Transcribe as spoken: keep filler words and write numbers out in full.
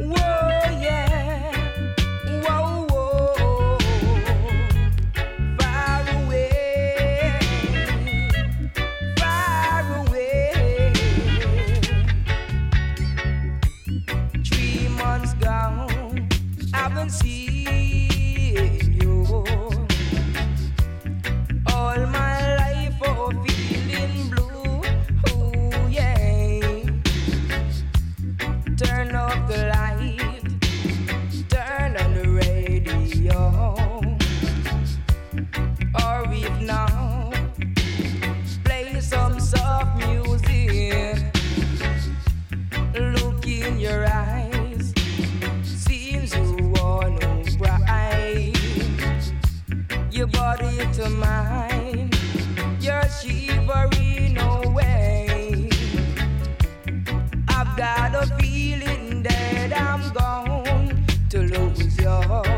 Whoa, yeah. Whoa, whoa. Far away, far away. Three months gone, I haven't seen you. All my life, oh, feeling blue. Ooh, yeah. Turn off the light, turn on the radio, or if not, play some soft music. Look in your eyes, seems you wanna cry. Your body to mine, you're shivering away. I've got a feeling that I'm going to lose you.